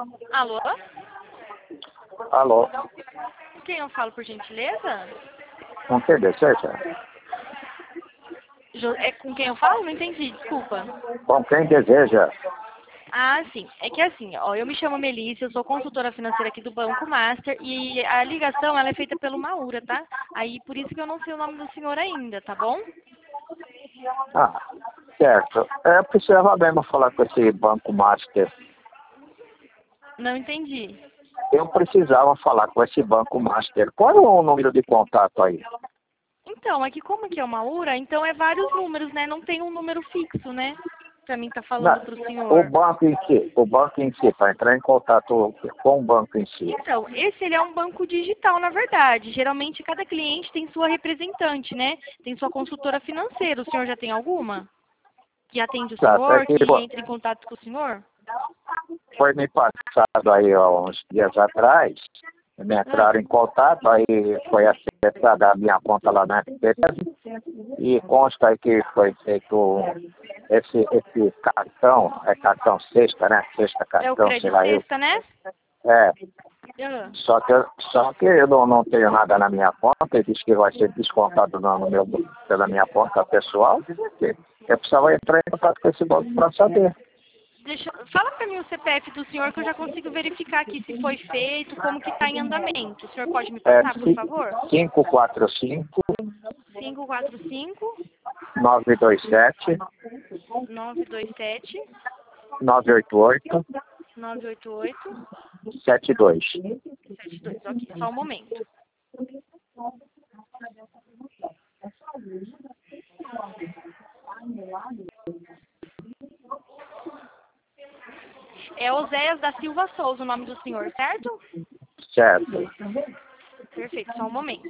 Alô? Alô? Quem eu falo, por gentileza? Com quem deseja? É com quem eu falo? Não entendi, desculpa. Com quem deseja? Ah, sim. É que assim, ó, eu me chamo Melissa, eu sou consultora financeira aqui do Banco Master e a ligação ela é feita pelo Maura, tá? Aí por isso que eu não sei o nome do senhor ainda, tá bom? Ah, certo. Eu precisava mesmo falar com esse Banco Master. Não entendi. Eu precisava falar com esse Banco Master. Qual é o número de contato aí? Então, aqui como que é uma URA, então é vários números, né? Não tem um número fixo, né? Pra mim tá falando Não, pro o senhor. banco em si, para entrar em contato com o banco em si. Então, esse ele é um banco digital, na verdade. Geralmente cada cliente tem sua representante, né? Tem sua consultora financeira. O senhor já tem alguma? Que atende o Certo, é senhor, que que entra em contato com o senhor? foi me passado aí há uns dias atrás, me entraram em contato, aí foi acessada a minha conta lá na SPF e consta aí que foi feito esse cartão, é cartão sexta, né? Sexta É o cartão, sei crédito lá, sexta, né? é. Ah, Só que eu não tenho nada na minha conta, ele disse que vai ser descontado pela minha conta pessoal. Eu precisava entrar em contato com esse banco para saber. fala pra mim o CPF do senhor que eu já consigo verificar aqui se foi feito, como que tá em andamento. O senhor pode me É passar, por favor? 545 545 927 927 988 988 72. 72. Ok, só um momento. É Oséias da Silva Souza o nome do senhor, certo? Certo. Perfeito, só um momento.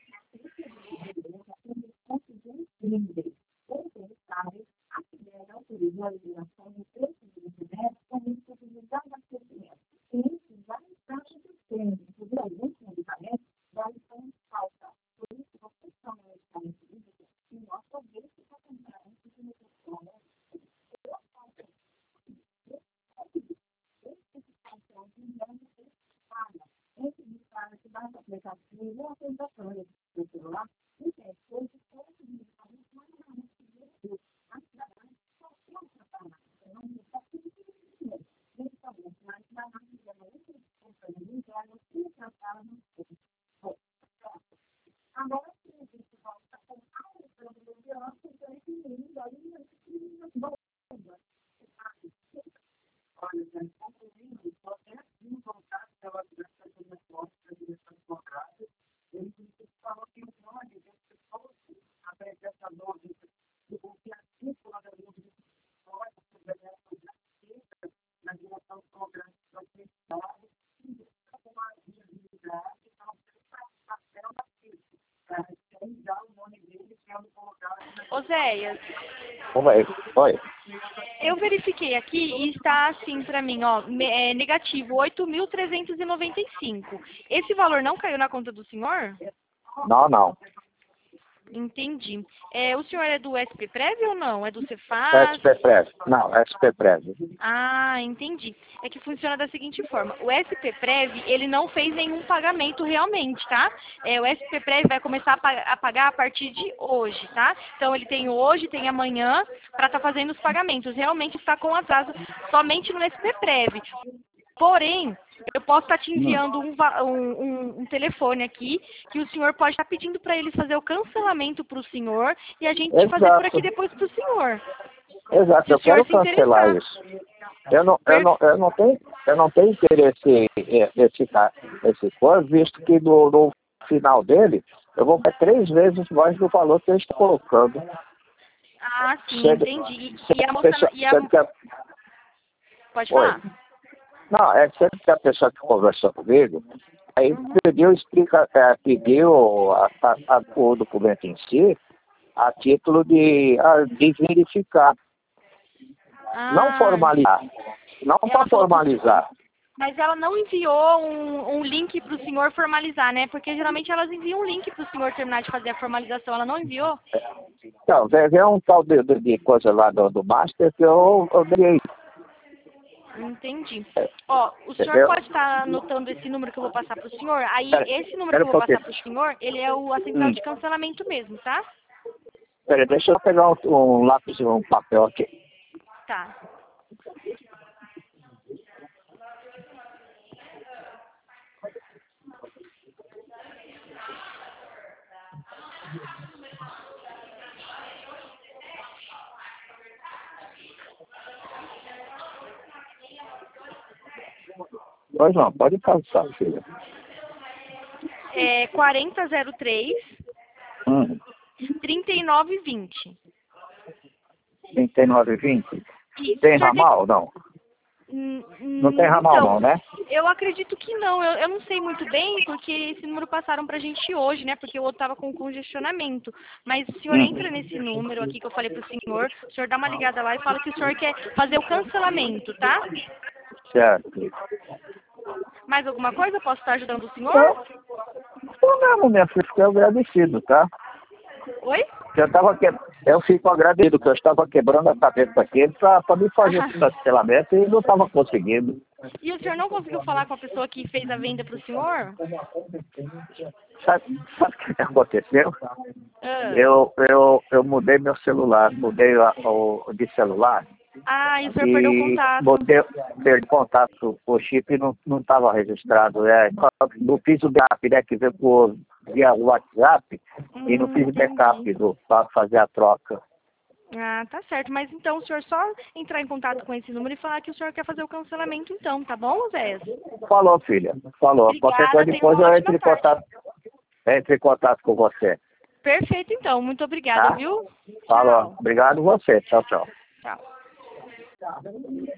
Oséias, Oi. eu verifiquei aqui e está assim pra mim, ó, negativo 8.395. Esse valor não caiu na conta do senhor? Não. Entendi. O senhor é do SPPrev ou não? É do Cefaz? SPPrev. Não, SPPrev. Ah, entendi. É que funciona da seguinte forma. O SPPrev, ele não fez nenhum pagamento realmente, tá? O SPPrev vai começar a pagar a partir de hoje, tá? Então, ele tem hoje, tem amanhã, para estar fazendo os pagamentos. Realmente está com atraso somente no SPPrev. Porém, eu posso estar te enviando um telefone aqui que o senhor pode estar pedindo para eles fazer o cancelamento para o senhor e a gente fazer por aqui Exato. depois para o senhor. Exato, Se o eu quero senhor se cancelar interessar. isso. Eu não tenho interesse esse coisa, visto que no final dele eu vou ter 3 vezes mais do valor que eu estou colocando. Ah, sim, Sendo, entendi. E sendo, a a moça. pessoa, E a, sendo que a, pode oi. falar? Não, sendo que a pessoa que conversou comigo, aí Uhum. pediu o documento em si a título de verificar, não Ah, formalizar, não ela para falou pro. formalizar. Mas ela não enviou um link para o senhor formalizar, né? Porque geralmente elas enviam um link para o senhor terminar de fazer a formalização. Ela não enviou? Então, vem um tal de coisa lá do Master que eu dei. Entendi. Ó, o senhor Entendeu? pode estar anotando esse número que eu vou passar para o senhor? Aí, Pera- esse número pera que um eu vou passar pouquinho. para o senhor, ele é a central de cancelamento mesmo, tá? Peraí, deixa eu pegar um lápis e um papel aqui. Tá. Pois não, pode passar, filha. É 4003 Hum, 3920. 39,20. Isso. Tem O senhor ramal, não? Não tem ramal então, não, né? eu acredito que não. Eu não sei muito bem, porque esse número passaram pra gente hoje, né? Porque o outro tava com congestionamento. Mas o senhor entra nesse número aqui que eu falei pro o senhor dá uma ligada lá e fala que o senhor quer fazer o cancelamento, tá? Certo. Mais alguma coisa? Eu posso estar ajudando o senhor? Eu mesmo, minha filha, fiquei agradecido, tá? Oi? Eu fico agradecido, que eu estava quebrando a cabeça aqui para me fazer esse cancelamento e não estava conseguindo. E o senhor não conseguiu falar com a pessoa que fez a venda pro senhor? Sabe o que aconteceu? Ah. Eu mudei meu celular, mudei o de celular Ah, e o senhor perdeu o contato. perdi contato, o chip não estava registrado. Não fiz o backup, né, que veio via WhatsApp, e não fiz o backup para fazer a troca. Ah, tá certo. Mas então o senhor só entrar em contato com esse número e falar que o senhor quer fazer o cancelamento então, tá bom, Zé? Falou, filha. Falou. Qualquer coisa Obrigada, tenha depois uma eu ótima tarde. entro em contato com você. Perfeito, então. Muito obrigada, Tá? viu? Falou. Tchau. Obrigado você. Tchau, tchau. Tchau.